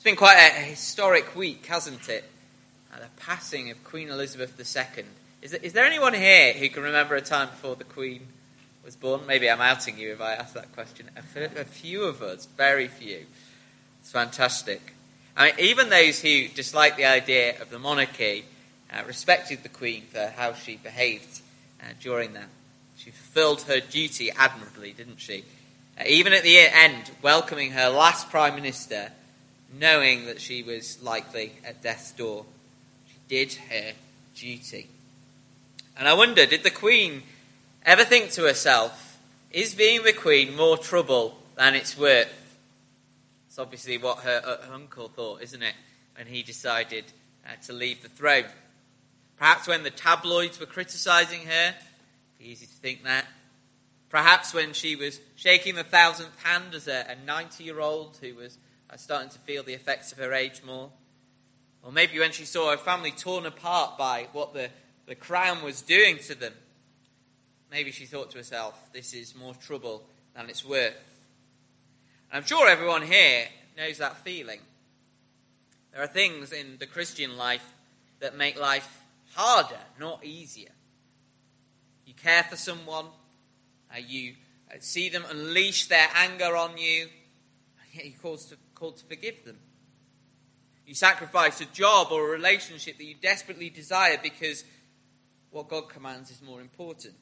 It's been quite a historic week, hasn't it? The passing of Queen Elizabeth II. Is there anyone here who can remember a time before the Queen was born? Maybe I'm outing you if I ask that question. A few of us, very few. It's fantastic. I mean, even those who dislike the idea of the monarchy respected the Queen for how she behaved during that. She fulfilled her duty admirably, didn't she? Even at the end, welcoming her last Prime Minister, knowing that she was likely at death's door. She did her duty. And I wonder, did the Queen ever think to herself, is being the Queen more trouble than it's worth? It's obviously what her uncle thought, isn't it, when he decided to leave the throne. Perhaps when the tabloids were criticising her, easy to think that. Perhaps when she was shaking the 1,000th hand as a 90-year-old who was starting to feel the effects of her age more. Or maybe when she saw her family torn apart by what the crown was doing to them. Maybe she thought to herself, this is more trouble than it's worth. And I'm sure everyone here knows that feeling. There are things in the Christian life that make life harder, not easier. You care for someone, you see them unleash their anger on you, and yet you're called to forgive them. You sacrifice a job or a relationship that you desperately desire because what God commands is more important.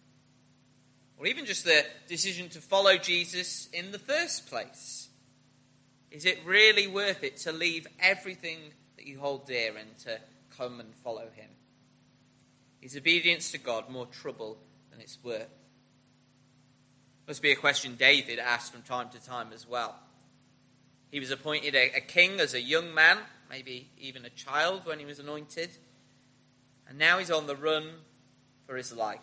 Or even just the decision to follow Jesus in the first place. Is it really worth it to leave everything that you hold dear and to come and follow him? Is obedience to God more trouble than it's worth? Must be a question David asked from time to time as well. He was appointed a king as a young man, maybe even a child when he was anointed. And now he's on the run for his life.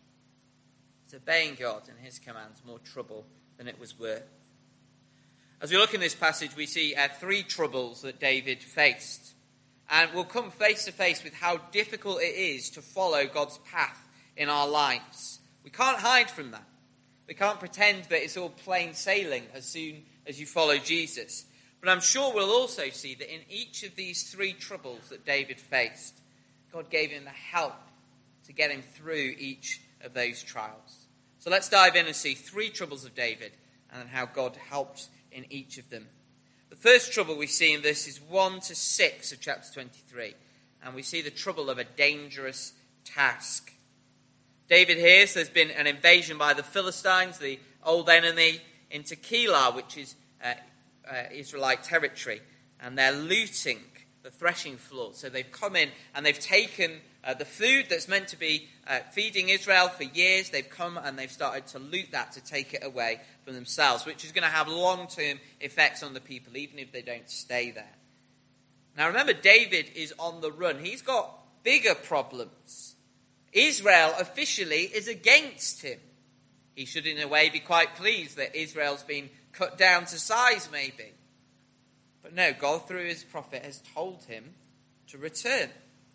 Is obeying God and his commands more trouble than it was worth? As we look in this passage, we see three troubles that David faced. And we'll come face to face with how difficult it is to follow God's path in our lives. We can't hide from that. We can't pretend that it's all plain sailing as soon as you follow Jesus. But I'm sure we'll also see that in each of these three troubles that David faced, God gave him the help to get him through each of those trials. So let's dive in and see three troubles of David and how God helped in each of them. The first trouble we see in this is 1 to 6 of chapter 23. And we see the trouble of a dangerous task. David hears there's been an invasion by the Philistines, the old enemy, into Keilah, which is Israelite territory. And they're looting the threshing floor. So they've come in and they've taken the food that's meant to be feeding Israel for years. They've come and they've started to loot that to take it away from themselves, which is going to have long-term effects on the people, even if they don't stay there. Now remember, David is on the run. He's got bigger problems. Israel officially is against him. He should in a way be quite pleased that Israel's been cut down to size maybe. But no, God through his prophet has told him to return.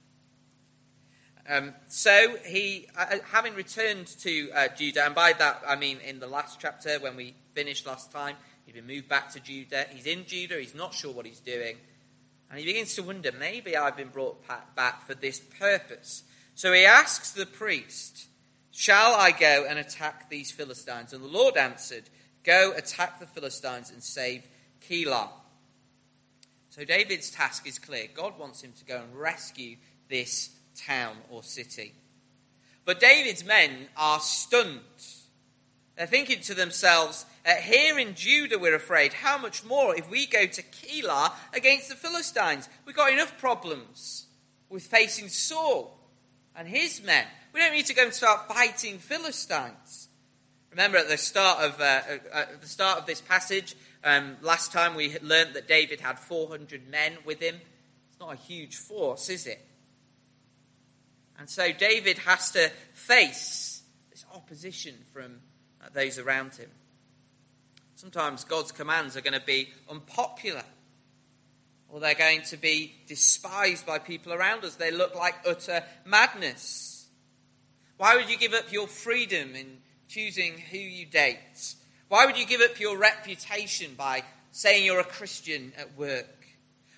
So he, having returned to Judah, and by that I mean in the last chapter when we finished last time, he'd been moved back to Judah. He's in Judah, he's not sure what he's doing. And he begins to wonder, maybe I've been brought back for this purpose. So he asks the priest, shall I go and attack these Philistines? And the Lord answered, go attack the Philistines and save Keilah. So David's task is clear. God wants him to go and rescue this town or city. But David's men are stunned. They're thinking to themselves, here in Judah we're afraid. How much more if we go to Keilah against the Philistines? We've got enough problems with facing Saul and his men. We don't need to go and start fighting Philistines. Remember at the start of this passage, last time we learnt that David had 400 men with him. It's not a huge force, is it? And so David has to face this opposition from those around him. Sometimes God's commands are going to be unpopular, or they're going to be despised by people around us. They look like utter madness. Why would you give up your freedom in choosing who you date? Why would you give up your reputation by saying you're a Christian at work?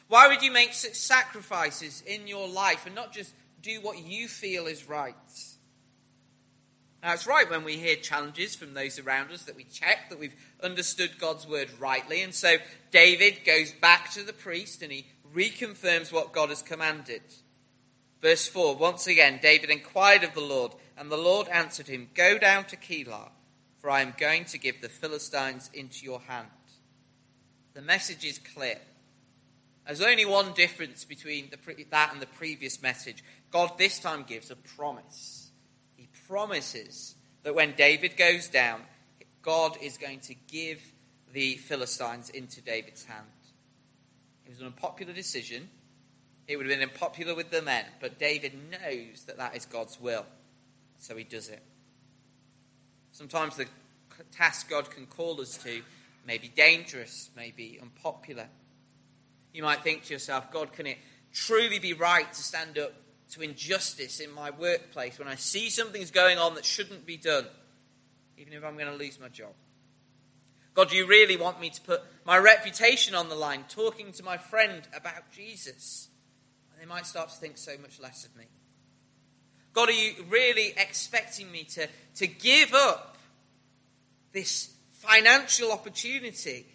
Why would you make such sacrifices in your life and not just do what you feel is right? Now, it's right when we hear challenges from those around us that we check that we've understood God's word rightly. And so David goes back to the priest and he reconfirms what God has commanded. Verse 4, once again, David inquired of the Lord, and the Lord answered him, "Go down to Keilah, for I am going to give the Philistines into your hand." The message is clear. There's only one difference between that and the previous message. God this time gives a promise. He promises that when David goes down, God is going to give the Philistines into David's hand. It was an unpopular decision. It would have been unpopular with the men, but David knows that that is God's will, so he does it. Sometimes the task God can call us to may be dangerous, may be unpopular. You might think to yourself, God, can it truly be right to stand up to injustice in my workplace when I see something's going on that shouldn't be done, even if I'm going to lose my job? God, do you really want me to put my reputation on the line talking to my friend about Jesus? And they might start to think so much less of me. God, are you really expecting me to give up this financial opportunity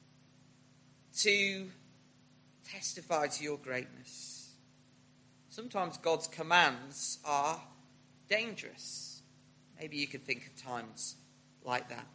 to testify to your greatness? Sometimes God's commands are dangerous. Maybe you could think of times like that.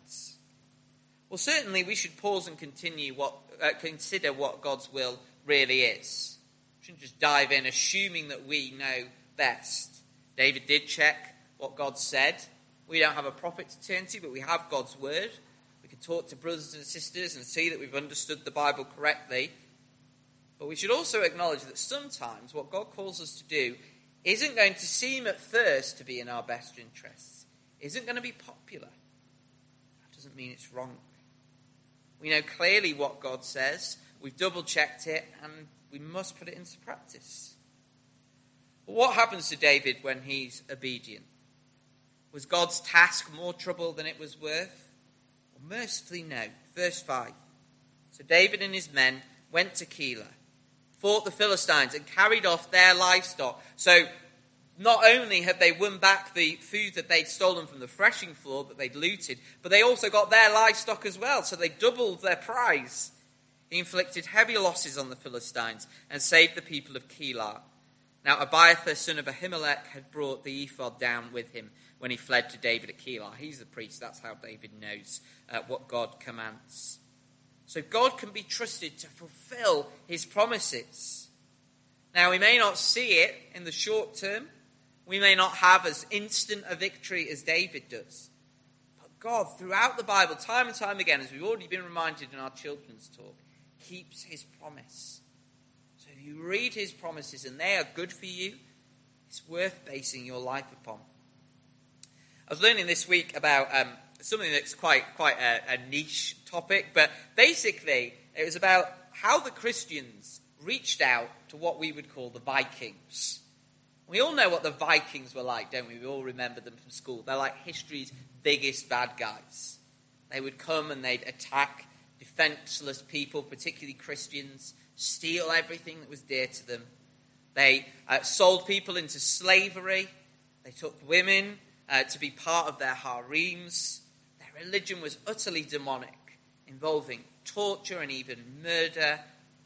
Well, certainly we should pause and consider what God's will really is. We shouldn't just dive in assuming that we know best. David did check what God said. We don't have a prophet to turn to, but we have God's word. We can talk to brothers and sisters and see that we've understood the Bible correctly. But we should also acknowledge that sometimes what God calls us to do isn't going to seem at first to be in our best interests, isn't going to be popular. That doesn't mean it's wrong. We know clearly what God says, we've double-checked it, and we must put it into practice. But what happens to David when he's obedient? Was God's task more trouble than it was worth? Well, mercifully, no. Verse 5. So David and his men went to Keilah, fought the Philistines, and carried off their livestock. So not only had they won back the food that they'd stolen from the threshing floor that they'd looted, but they also got their livestock as well. So they doubled their prize. He inflicted heavy losses on the Philistines and saved the people of Keilah. Now Abiathar, son of Ahimelech, had brought the ephod down with him when he fled to David at Keilah. He's the priest. That's how David knows what God commands. So God can be trusted to fulfill his promises. Now, we may not see it in the short term. We may not have as instant a victory as David does. But God, throughout the Bible, time and time again, as we've already been reminded in our children's talk, keeps his promise. So if you read his promises and they are good for you, it's worth basing your life upon. I was learning this week about something that's quite a niche topic, but basically it was about how the Christians reached out to what we would call the Vikings. We all know what the Vikings were like, don't we? We all remember them from school. They're like history's biggest bad guys. They would come and they'd attack defenseless people, particularly Christians, steal everything that was dear to them. They sold people into slavery. They took women to be part of their harems. Their religion was utterly demonic, involving torture and even murder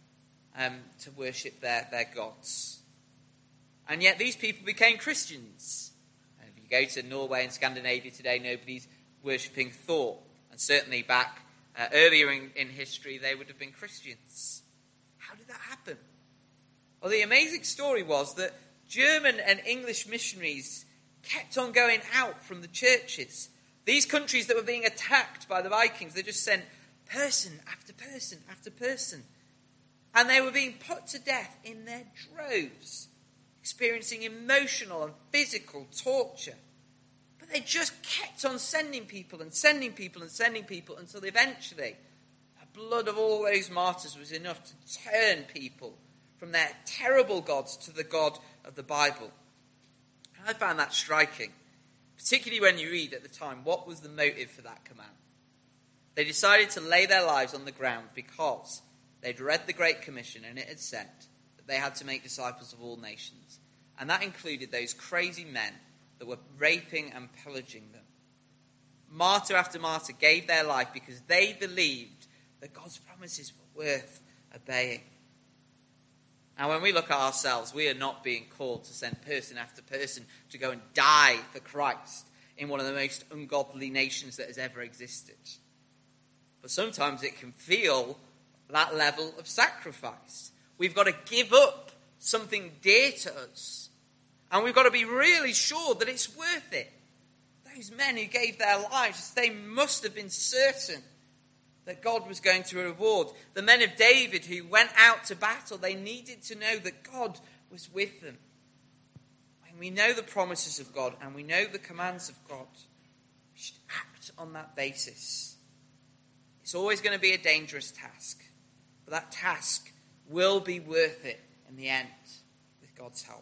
to worship their gods. And yet these people became Christians. And if you go to Norway and Scandinavia today, nobody's worshipping Thor. And certainly back earlier in history, they would have been Christians. How did that happen? Well, the amazing story was that German and English missionaries kept on going out from the churches. These countries that were being attacked by the Vikings, they just sent person after person after person. And they were being put to death in their droves, experiencing emotional and physical torture. But they just kept on sending people and sending people and sending people until eventually the blood of all those martyrs was enough to turn people from their terrible gods to the God of the Bible. And I found that striking, particularly when you read at the time what was the motive for that command. They decided to lay their lives on the ground because they'd read the Great Commission, and it had said that they had to make disciples of all nations. And that included those crazy men that were raping and pillaging them. Martyr after martyr gave their life because they believed that God's promises were worth obeying. Now, when we look at ourselves, we are not being called to send person after person to go and die for Christ in one of the most ungodly nations that has ever existed. But sometimes it can feel that level of sacrifice. We've got to give up something dear to us. And we've got to be really sure that it's worth it. Those men who gave their lives, they must have been certain that God was going to reward. The men of David who went out to battle, they needed to know that God was with them. When we know the promises of God and we know the commands of God, we should act on that basis. It's always going to be a dangerous task, but that task will be worth it in the end with God's help.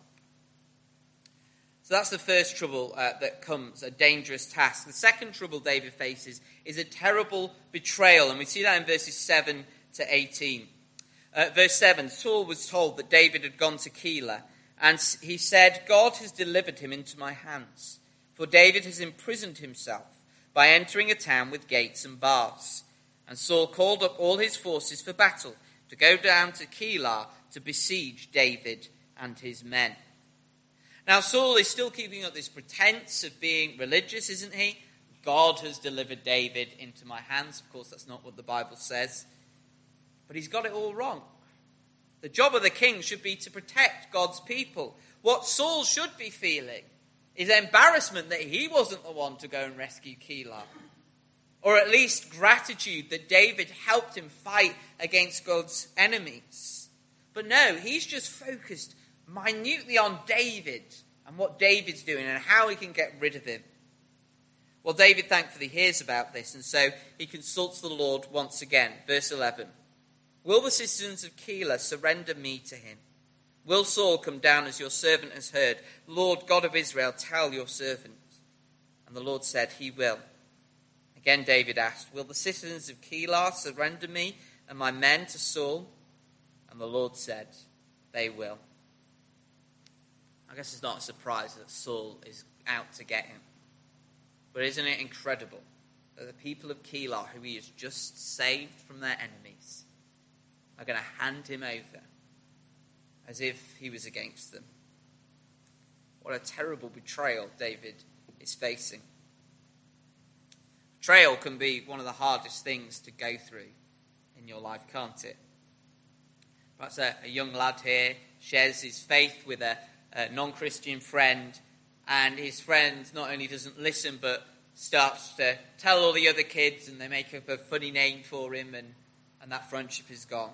So that's the first trouble that comes, a dangerous task. The second trouble David faces is a terrible betrayal, and we see that in verses 7 to 18. Verse 7, Saul was told that David had gone to Keilah, and he said, God has delivered him into my hands, for David has imprisoned himself by entering a town with gates and bars. And Saul called up all his forces for battle to go down to Keilah to besiege David and his men. Now, Saul is still keeping up this pretense of being religious, isn't he? God has delivered David into my hands. Of course, that's not what the Bible says. But he's got it all wrong. The job of the king should be to protect God's people. What Saul should be feeling is embarrassment that he wasn't the one to go and rescue Keilah. Or at least gratitude that David helped him fight against God's enemies. But no, he's just focused minutely on David and what David's doing and how he can get rid of him. Well, David thankfully hears about this, and so he consults the Lord once again. Verse 11, will the citizens of Keilah surrender me to him? Will Saul come down as your servant has heard? Lord God of Israel, tell your servant. And the Lord said, he will. Again David asked, will the citizens of Keilah surrender me and my men to Saul? And the Lord said, they will. I guess it's not a surprise that Saul is out to get him. But isn't it incredible that the people of Keilah, who he has just saved from their enemies, are going to hand him over as if he was against them? What a terrible betrayal David is facing. Betrayal can be one of the hardest things to go through in your life, can't it? Perhaps a young lad here shares his faith with a non-Christian friend, and his friend not only doesn't listen but starts to tell all the other kids, and they make up a funny name for him, and that friendship is gone.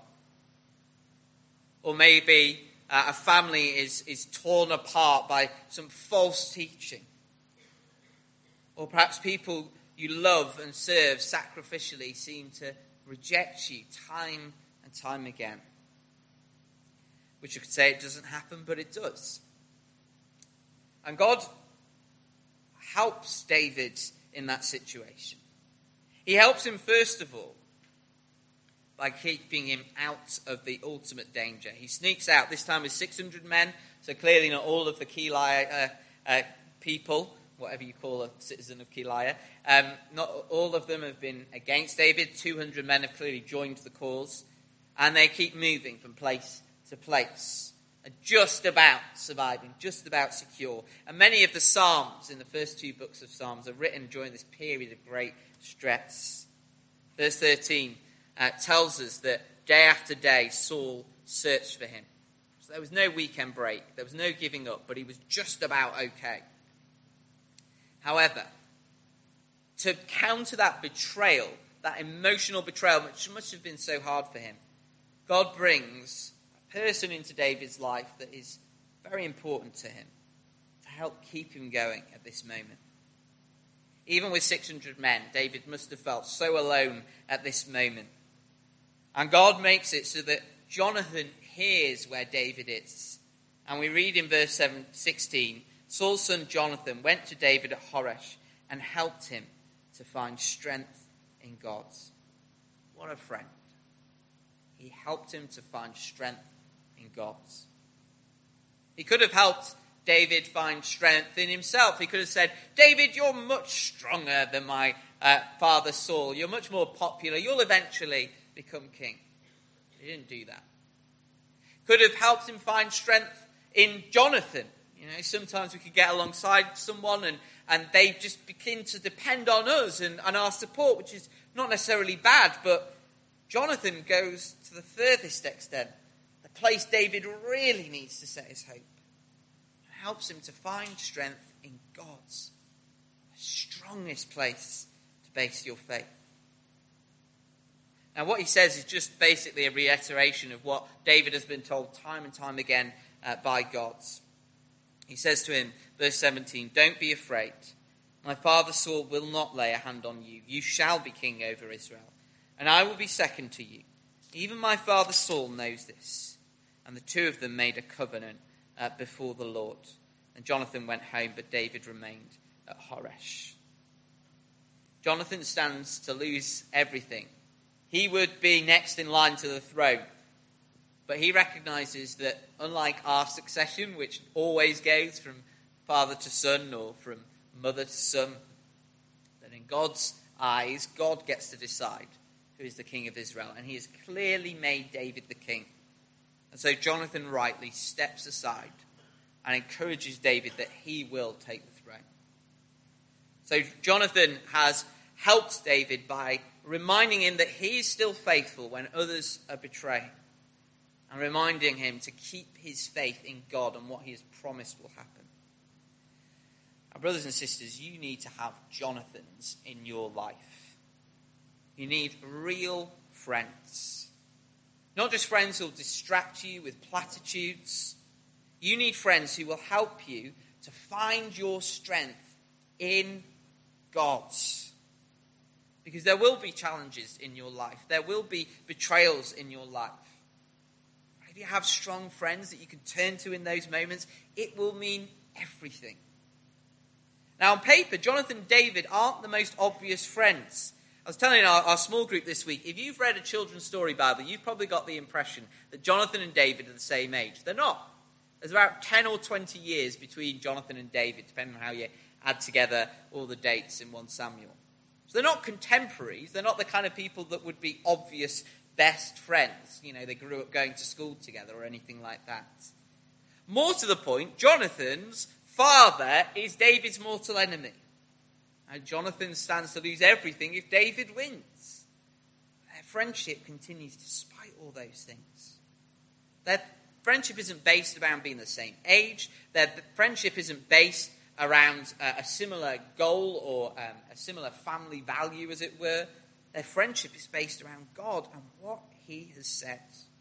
Or maybe a family is torn apart by some false teaching. Or perhaps people you love and serve sacrificially seem to reject you time and time again. Which you could say it doesn't happen, but it does. And God helps David in that situation. He helps him, first of all, by keeping him out of the ultimate danger. He sneaks out, this time with 600 men, so clearly not all of the Keilah people, whatever you call a citizen of Keilah, not all of them have been against David. 200 men have clearly joined the cause, and they keep moving from place to place, just about surviving, just about secure. And many of the Psalms in the first two books of Psalms are written during this period of great stress. Verse 13 tells us that day after day Saul searched for him. So there was no weekend break, there was no giving up, but he was just about okay. However, to counter that betrayal, that emotional betrayal, which must have been so hard for him, God brings person into David's life that is very important to him to help keep him going at this moment. Even with 600 men, David must have felt so alone at this moment. And God makes it so that Jonathan hears where David is. And we read in verse 16, Saul's son Jonathan went to David at Horesh and helped him to find strength in God. What a friend. He helped him to find strength in God. He could have helped David find strength in himself. He could have said, David, you're much stronger than my father Saul. You're much more popular. You'll eventually become king. He didn't do that. Could have helped him find strength in Jonathan. You know, sometimes we could get alongside someone and they just begin to depend on us and our support, which is not necessarily bad, but Jonathan goes to the furthest extent, the place David really needs to set his hope. It helps him to find strength in God's, the strongest place to base your faith. Now, what he says is just basically a reiteration of what David has been told time and time again by God. He says to him, verse 17, don't be afraid. My father Saul will not lay a hand on you. You shall be king over Israel, and I will be second to you. Even my father Saul knows this. And the two of them made a covenant before the Lord. And Jonathan went home, but David remained at Horesh. Jonathan stands to lose everything. He would be next in line to the throne. But he recognizes that unlike our succession, which always goes from father to son or from mother to son, that in God's eyes, God gets to decide who is the king of Israel. And he has clearly made David the king. And so Jonathan rightly steps aside and encourages David that he will take the throne. So Jonathan has helped David by reminding him that he is still faithful when others are betraying, and reminding him to keep his faith in God and what he has promised will happen. Now, brothers and sisters, you need to have Jonathans in your life. You need real friends. Not just friends who will distract you with platitudes. You need friends who will help you to find your strength in God. Because there will be challenges in your life. There will be betrayals in your life. If you have strong friends that you can turn to in those moments, it will mean everything. Now, on paper, Jonathan and David aren't the most obvious friends. I was telling our small group this week, if you've read a children's story Bible, you've probably got the impression that Jonathan and David are the same age. They're not. There's about 10 or 20 years between Jonathan and David, depending on how you add together all the dates in 1 Samuel. So they're not contemporaries. They're not the kind of people that would be obvious best friends. You know, they grew up going to school together or anything like that. More to the point, Jonathan's father is David's mortal enemy. And Jonathan stands to lose everything if David wins. Their friendship continues despite all those things. Their friendship isn't based around being the same age. Their friendship isn't based around a similar goal or a similar family value, as it were. Their friendship is based around God and what he has said.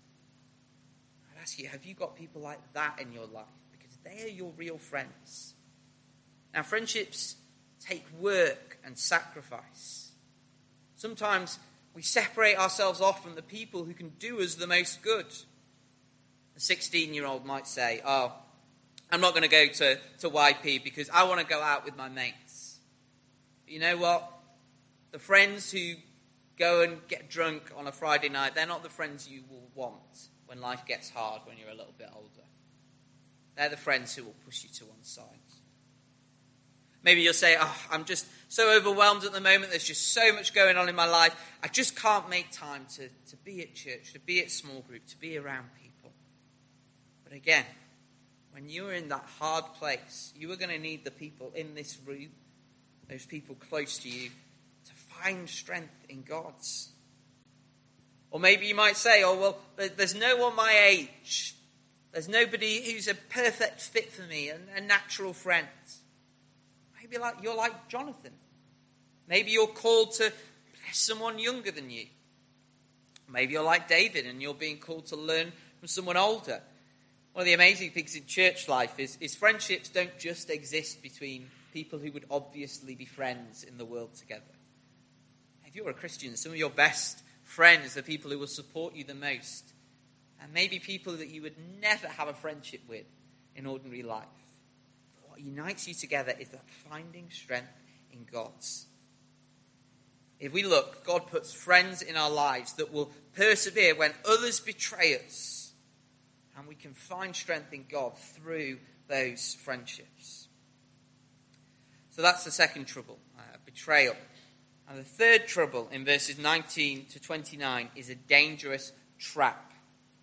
I'd ask you, have you got people like that in your life? Because they are your real friends. Now, friendships take work and sacrifice. Sometimes we separate ourselves off from the people who can do us the most good. A 16-year-old might say, oh, I'm not going to go to YP because I want to go out with my mates. But you know what? The friends who go and get drunk on a Friday night, they're not the friends you will want when life gets hard, when you're a little bit older. They're the friends who will push you to one side. Maybe you'll say, oh, I'm just so overwhelmed at the moment. There's just so much going on in my life. I just can't make time to be at church, to be at small group, to be around people. But again, when you're in that hard place, you are going to need the people in this room, those people close to you, to find strength in God's. Or maybe you might say, oh, well, there's no one my age. There's nobody who's a perfect fit for me, a natural friend. Maybe you're like Jonathan. Maybe you're called to bless someone younger than you. Maybe you're like David and you're being called to learn from someone older. One of the amazing things in church life is friendships don't just exist between people who would obviously be friends in the world together. If you're a Christian, some of your best friends are people who will support you the most. And maybe people that you would never have a friendship with in ordinary life. But what unites you together is that finding strength in God's. If we look, God puts friends in our lives that will persevere when others betray us. And we can find strength in God through those friendships. So that's the second trouble, betrayal. And the third trouble in verses 19 to 29 is a dangerous trap.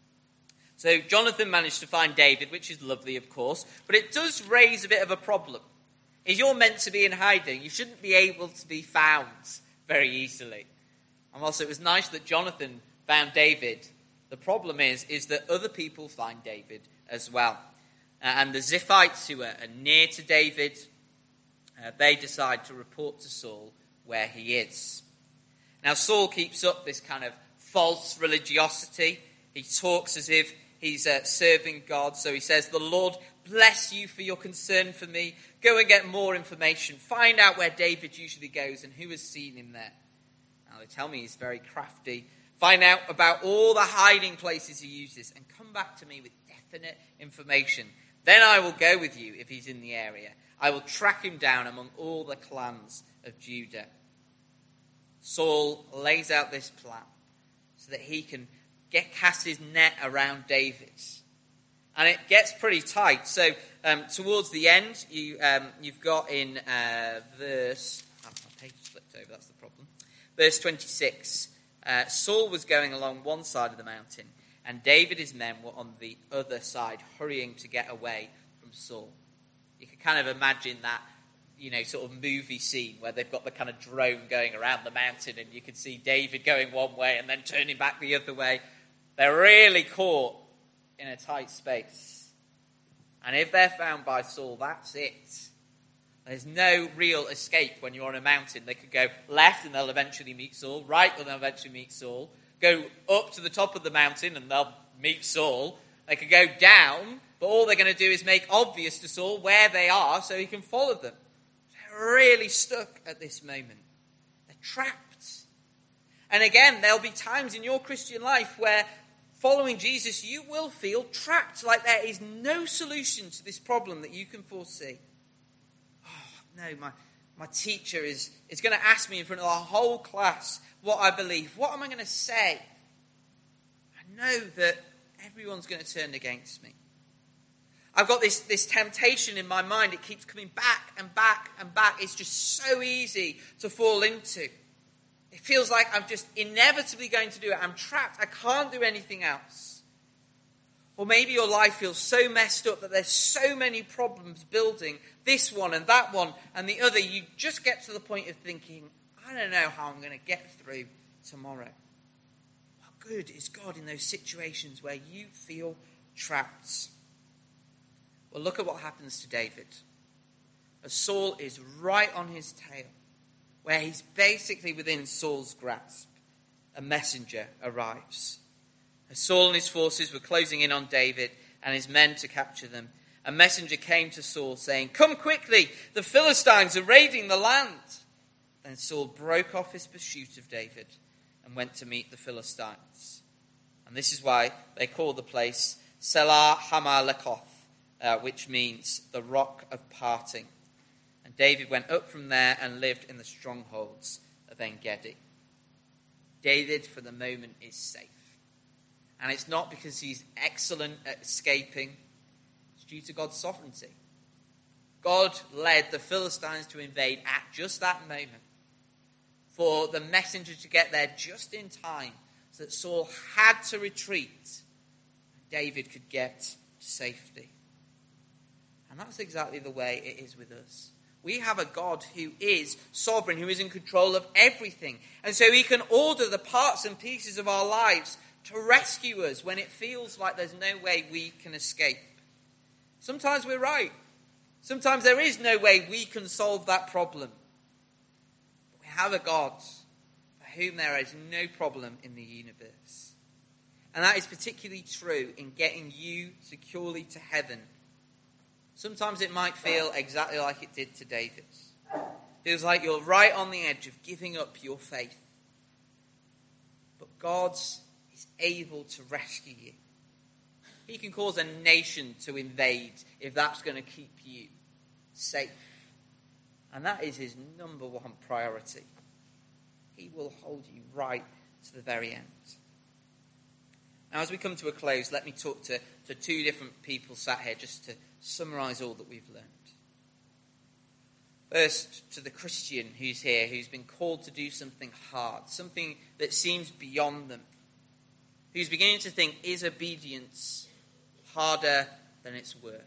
So Jonathan managed to find David, which is lovely, of course, but it does raise a bit of a problem. If you're meant to be in hiding, you shouldn't be able to be found very easily. And also, it was nice that Jonathan found David. The problem is that other people find David as well. And the Ziphites, who are near to David, they decide to report to Saul where he is. Now, Saul keeps up this kind of false religiosity. He talks as if he's serving God. So he says, "The Lord bless you for your concern for me. Go and get more information. Find out where David usually goes and who has seen him there." Now, they tell me he's very crafty. Find out about all the hiding places he uses and come back to me with definite information. Then I will go with you if he's in the area. I will track him down among all the clans of Judah. Saul lays out this plan so that he can cast his net around David. And it gets pretty tight. So towards the end, you've got in verse... Oh, my page slipped over, that's the problem. Verse 26. Saul was going along one side of the mountain, and David and his men were on the other side, hurrying to get away from Saul. You can kind of imagine that, sort of movie scene where they've got the kind of drone going around the mountain and you can see David going one way and then turning back the other way. They're really caught in a tight space. And if they're found by Saul, that's it. There's no real escape when you're on a mountain. They could go left and they'll eventually meet Saul, right and they'll eventually meet Saul, go up to the top of the mountain and they'll meet Saul. They could go down, but all they're going to do is make obvious to Saul where they are so he can follow them. They're really stuck at this moment. They're trapped. And again, there'll be times in your Christian life where following Jesus, you will feel trapped, like there is no solution to this problem that you can foresee. Oh, no, my teacher is going to ask me in front of the whole class what I believe. What am I going to say? I know that everyone's going to turn against me. I've got this temptation in my mind. It keeps coming back and back and back. It's just so easy to fall into. It feels like I'm just inevitably going to do it. I'm trapped. I can't do anything else. Or maybe your life feels so messed up that there's so many problems building, this one and that one and the other. You just get to the point of thinking, I don't know how I'm going to get through tomorrow. How good is God in those situations where you feel trapped? Well, look at what happens to David. As Saul is right on his tail, where he's basically within Saul's grasp, a messenger arrives. As Saul and his forces were closing in on David and his men to capture them, a messenger came to Saul saying, "Come quickly, the Philistines are raiding the land." Then Saul broke off his pursuit of David and went to meet the Philistines. And this is why they call the place Selah Hamalekoth, which means the rock of parting. And David went up from there and lived in the strongholds of En-Gedi. David, for the moment, is safe. And it's not because he's excellent at escaping. It's due to God's sovereignty. God led the Philistines to invade at just that moment, for the messenger to get there just in time so that Saul had to retreat and David could get to safety. And that's exactly the way it is with us. We have a God who is sovereign, who is in control of everything. And so he can order the parts and pieces of our lives to rescue us when it feels like there's no way we can escape. Sometimes we're right. Sometimes there is no way we can solve that problem. But we have a God for whom there is no problem in the universe. And that is particularly true in getting you securely to heaven. Sometimes it might feel exactly like it did to David. It feels like you're right on the edge of giving up your faith. But God is able to rescue you. He can cause a nation to invade if that's going to keep you safe. And that is his number one priority. he will hold you right to the very end. Now, as we come to a close, let me talk to two different people sat here just to summarise all that we've learned. First, to the Christian who's here, who's been called to do something hard, something that seems beyond them, who's beginning to think, is obedience harder than it's worth?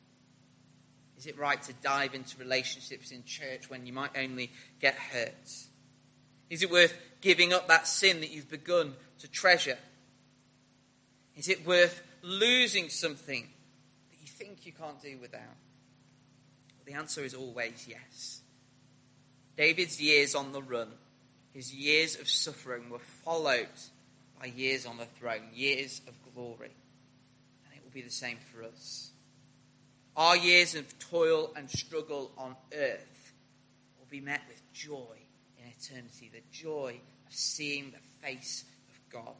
Is it right to dive into relationships in church when you might only get hurt? Is it worth giving up that sin that you've begun to treasure? Is it worth losing something that you think you can't do without? Well, the answer is always yes. David's years on the run, his years of suffering were followed by years on the throne, years of glory. And it will be the same for us. Our years of toil and struggle on earth will be met with joy in eternity, the joy of seeing the face of God.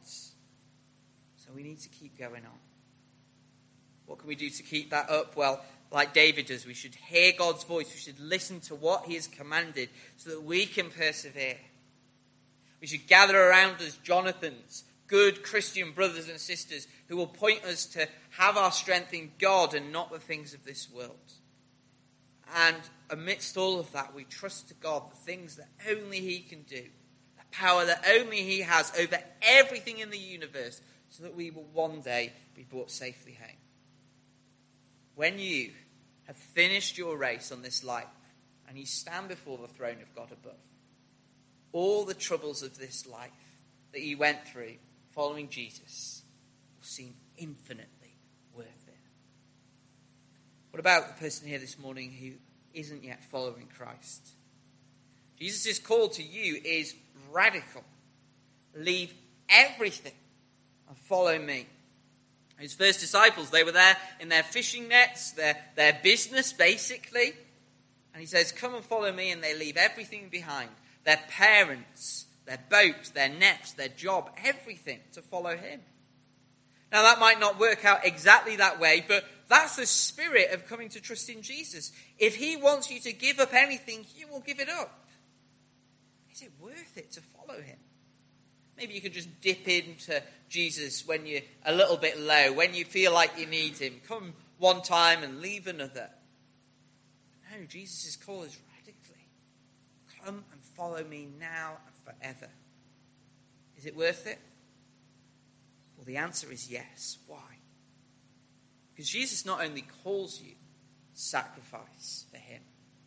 So we need to keep going on. What can we do to keep that up? Well, like David does, we should hear God's voice. We should listen to what he has commanded so that we can persevere. We should gather around us Jonathans, good Christian brothers and sisters who will point us to have our strength in God and not the things of this world. And amidst all of that, we trust to God the things that only he can do, the power that only he has over everything in the universe, so that we will one day be brought safely home. When you have finished your race on this life and you stand before the throne of God above, all the troubles of this life that you went through following Jesus will seem infinitely worth it. What about the person here this morning who isn't yet following Christ? Jesus' call to you is radical. Leave everything and follow me. His first disciples, they were there in their fishing nets, their business basically. And he says, come and follow me, and they leave everything behind. Their parents, their boat, their nets, their job, everything to follow him. Now that might not work out exactly that way, but that's the spirit of coming to trust in Jesus. If he wants you to give up anything, you will give it up. Is it worth it to follow him? Maybe you could just dip into Jesus when you're a little bit low, when you feel like you need him. Come one time and leave another. No, Jesus' call is radically. Come and follow me now and forever. Is it worth it? Well, the answer is yes. Why? Because Jesus not only calls you to sacrifice for him,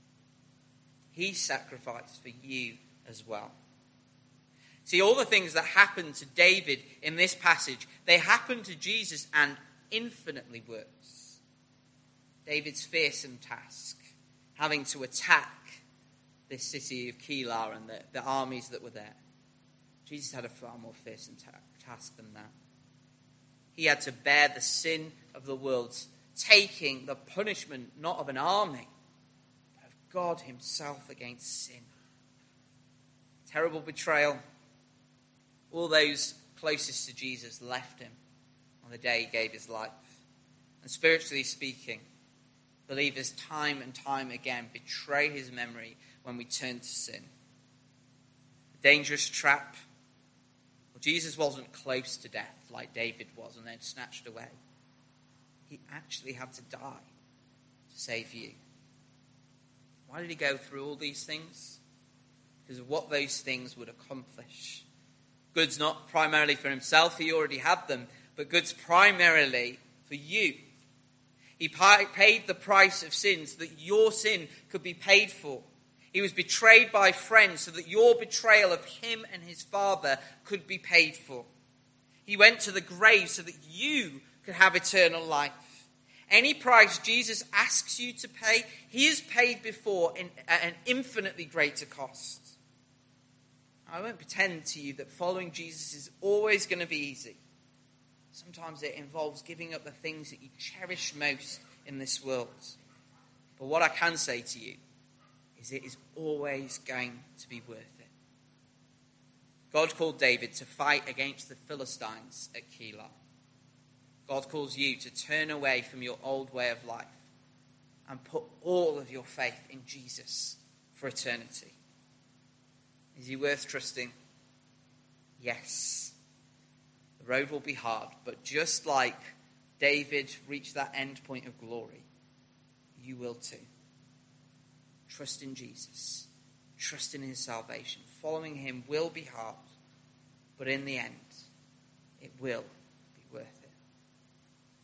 he sacrificed for you as well. See, all the things that happened to David in this passage, they happened to Jesus and infinitely worse. David's fearsome task, having to attack this city of Keilah and the armies that were there. Jesus had a far more fearsome task than that. He had to bear the sin of the world, taking the punishment not of an army, but of God himself against sin. Terrible betrayal. All those closest to Jesus left him on the day he gave his life. And spiritually speaking, believers time and time again betray his memory when we turn to sin. A dangerous trap. Well, Jesus wasn't close to death like David was and then snatched away. He actually had to die to save you. Why did he go through all these things? Because of what those things would accomplish. Goods not primarily for himself, he already had them, but goods primarily for you. He paid the price of sin so that your sin could be paid for. He was betrayed by friends so that your betrayal of him and his Father could be paid for. He went to the grave so that you could have eternal life. Any price Jesus asks you to pay, he has paid before at an infinitely greater cost. I won't pretend to you that following Jesus is always going to be easy. Sometimes it involves giving up the things that you cherish most in this world. But what I can say to you is it is always going to be worth it. God called David to fight against the Philistines at Keilah. God calls you to turn away from your old way of life and put all of your faith in Jesus for eternity. Is he worth trusting? Yes. The road will be hard, but just like David reached that end point of glory, you will too. Trust in Jesus. Trust in his salvation. Following him will be hard, but in the end, it will be worth it.